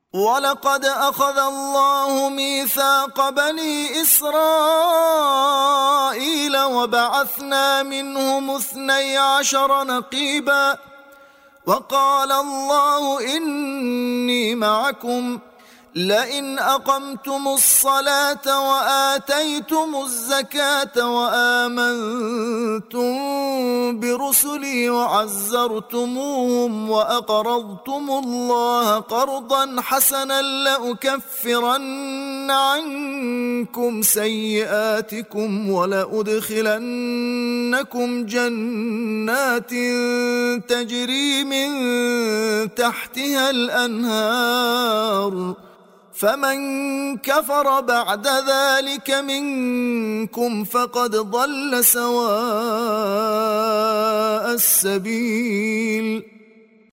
ولقد أخذ الله ميثاق بني إسرائيل وبعثنا منهم 12 نقيبا وقال الله إني معكم لئن أقمتم الصلاة وآتيتم الزكاة وآمنتم برسلي وعزرتموهم وأقرضتم الله قرضا حسنا لأكفرن عنكم سيئاتكم ولأدخلنكم جنات تجري من تحتها الأنهار فمن كفر بعد ذلك منكم فقد ضل سواء السبيل